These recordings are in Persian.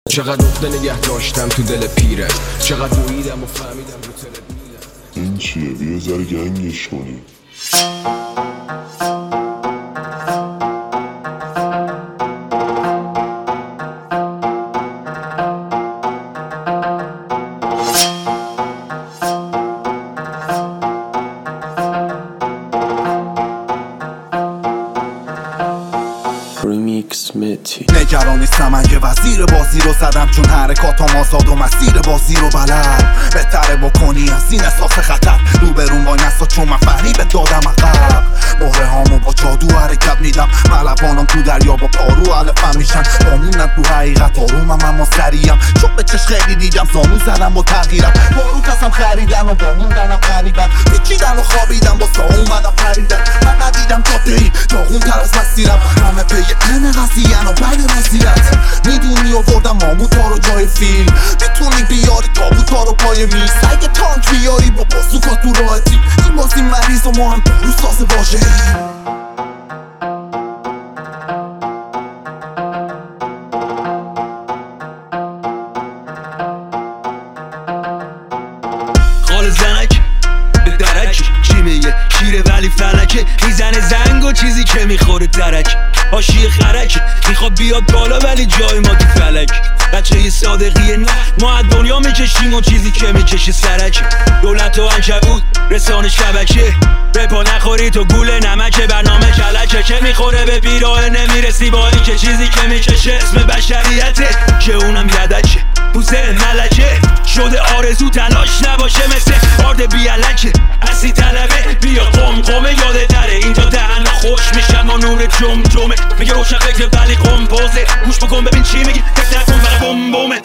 چقدر نقطه نگه داشتم تو دل پیرت، چقدر دویدم و فهمیدم رو تلت میرم. این چیه؟ بیا ذره گنگش کنی. نگران نیستم من که وزیر بازی رو زدم، چون حرکاتم آزاد و مسیر بازی رو بلد. بهتره بکنی از این احساس خطر روبرون وای نستا، چون من فریب دادم عقب. بحره هامو با جادو حرکت میدم، ملوانم تو دریا با پارو علفم میشن. بامونم تو حقیقت آرومم اما سریم، چون به چش خیلی دیدم زانو زدم با تغییرم. پارو کسم خریدن و باموندنم قریبن، پیچیدن و خوابیدم با سا اومدم پریدن. من ندیدم جاده‌ای داغون تر از مسیرم، همه پی این قضیه و بعد وزیرت. میدونی آوردم ماموتا رو جای فیل، میتونی بیاری تابوتا رو پای میز. اگه تانک بیاری با بازوکا تو راحتی، این بازی مریض و ما هم دارو ساز واژه‌ای. زنک به درک چی میگه شیره ولی فلکه، میزنه زنگ و چیزی که میخوره درک. حاشیه خرک میخواد بیاد بالا ولی جای ما تو فلک. بچه یه صادقیه نه ما از دنیا میکشیم و چیزی که میکشه سرک. دولت و عنکبوت رسانه شبکه، رپا نخوری تو گول نمکه. برنامه کلکه که میخوره به بیراه نمیرسی با این که چیزی که میکشه اسم بشریته، که اونم یدکه پوزه ملکه شده. آرزو تلاش نباشه مثل آرد بیالکه، اصلی طلبه بیا قمقمه یاده داره. اینجا دهن خوش میشن ما نور جمجمه، میگه روشن فکر ولی قمپوزه. گوش بکن ببین چی میگی، فکر نکن فقط بمبومه.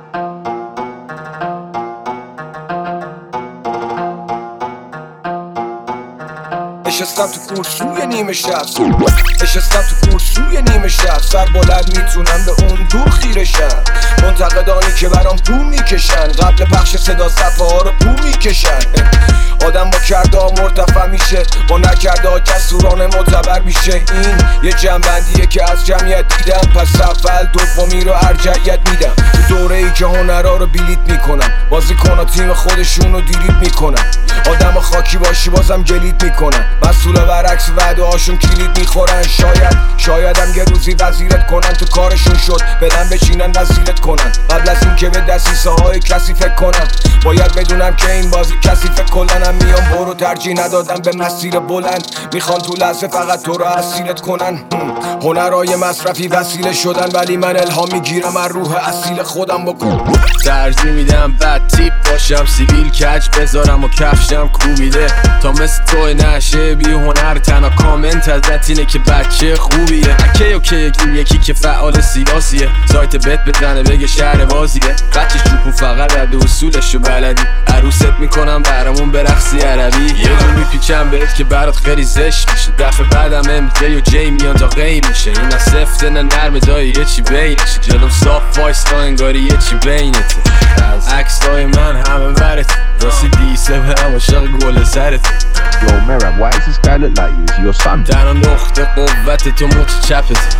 نشستم تو کورسوی نیمه شب، نشستم تو کورسوی نیمه شب. سر بلند میتونم به اون دور خیره شم، منتقدانی که برام پول میکشن، قبل پخش صدا صفحه ها رو پول میکشن. آدم با کرده ها مرتفع میشه، با نکرده ها کسورانه معتبر میشه. این یه جنبندیه که از جمعیت دیدم، پس اول دومی رو ارجعیت میدم. تو دوره ای که هنرها رو بیلیت میکنم، بازیکن ها تیم خودشون رو دیلیت میکنن. آدم خاکی باشی بازم گلیت میکنن، مسئولا برعکس وعده هاشون کلید میخورن. شایدم یه روزی وزیرت کنن، تو کارشون شد بدن بچینن وزیرت کنن. قبل از این که به دسیسه های کسی فکر کنم، باید بدونم که این بازی کسی فکر کلنم. میام برو ترجیح ندادم به مسیر بلند، میخوان تو لحظه فقط تو رو اسیرت کنن. هنرهای مصرفی وسیله شدن، ولی من الهام میگیرم از روح اصیل خودم. بکن ترجیح میدم بد تیپ باشم، سیبیل کج بذارم و کفشم کوبیده. تا مثل توی نشه بی هنر، تنها کامنت ازت اینه که بچه خوبیه. اکی یکی که فعال سیاسیه، سایت بت بزنه بگه شهر بازیه. بچه چوبون فقط رد اصولشو بلدی، عروست میکنم برامون برقصی عربی. یه جور میپیچم بهت که برات خیلی زشت میشه، دفعه بعدم امجی و جی میان تا غی میشه. این نه سفته نه نرم دایی یه چی بینشه، جلوم صاف وایستا انگاری یه چی بینته. عکسای من همه ورت، راستی دیسه برم عاشق گل سرت. Yo, Meram, why does this guy look like you? Is he your son? تنها نقطه قوت تو موت چپت.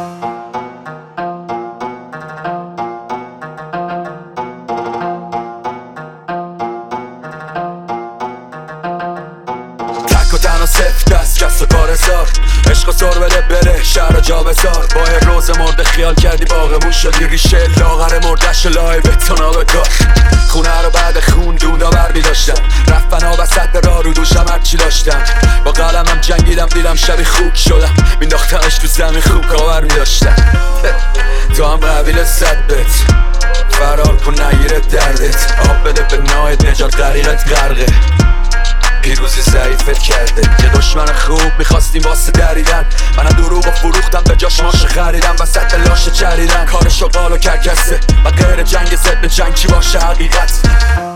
تک و تنها سفت دست کس و کار سار، عشق و سر بده بره شهر جا بزار. با هر روز مرده خیال کردی باغمون شدی ریشه، لاغر مردش لای بتونا بکار. خونه رو بعد خون دودا بر می داشتم، رفت بنا وسط راه رو دوشم هرچی داشتم. با قلمم جنگیدم دیدم شبی خوک شدم، مینداختمش تو زمین خوب کاور می داشتم. تو هم قبیل صدبت فرار کن نگیره دردت، آب بده به نایت نجات غریقت غرقه. پیروزی ضعیفت کرده یه دشمن خوب میخواستیم واسه دریدن، منم دروغو فروختم به جاش ماشه خریدم. وسط لاشه چریدن کار شغال و کرکسه و غیر جنگ زد به جنگ چی باشه حقیقت.